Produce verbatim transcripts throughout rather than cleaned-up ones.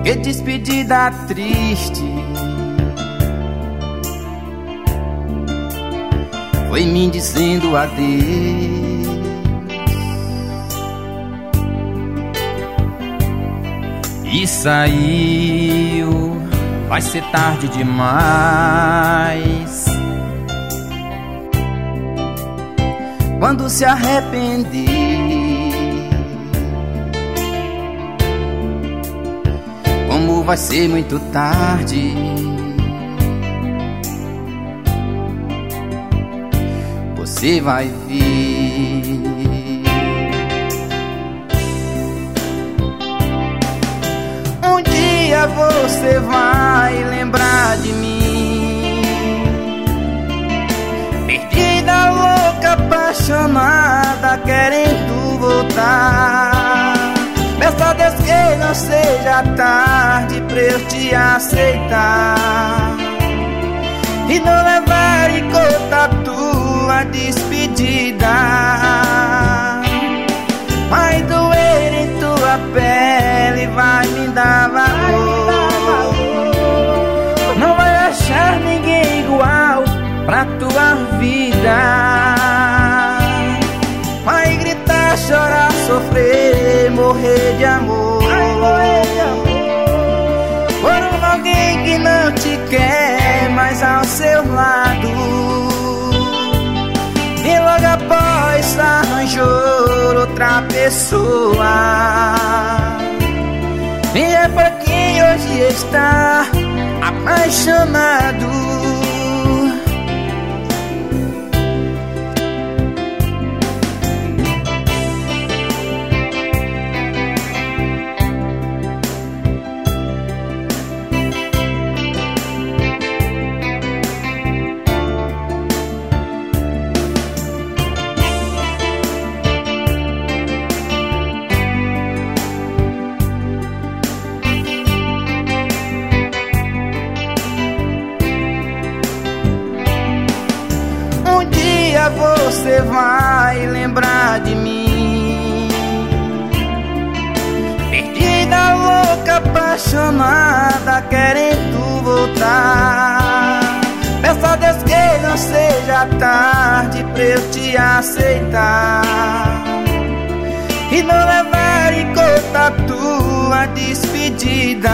Que despedida triste foi me dizendo adeus. E saiu, vai ser tarde demais. Quando se arrepender, como vai ser muito tarde, você vai ver. Um dia você vai lembrar de mim, perdida, louca, apaixonada, querendo voltar. Peço a Deus que não seja tarde pra eu te aceitar e não levar em conta tua despedida. Vai doer em tua pele, vai me dar valor. Não vai achar ninguém igual pra tua vida. Vai gritar, chorar, sofrer, morrer de amor por alguém que não te quer mais ao seu lado. E logo após arranjou outra pessoa. E é por quem hoje está apaixonado. Você vai lembrar de mim, perdida, louca, apaixonada, querendo voltar. Peço a Deus que não seja tarde pra eu te aceitar e não levar em conta tua despedida.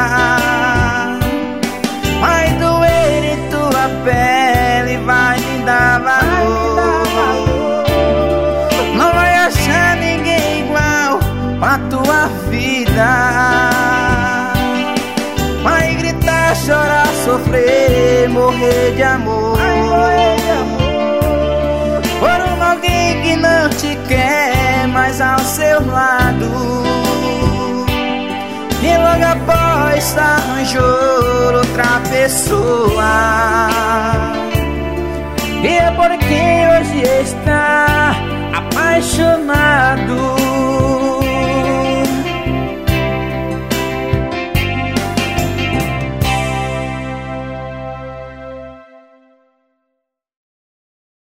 Vai doer em tua pele, vai me dar valor. Não vai achar ninguém igual pra tua vida. Vai gritar, chorar, sofrer, morrer de amor por um alguém que não te quer mais ao seu lado. E logo após arranjou outra pessoa. E é por quem hoje está apaixonado.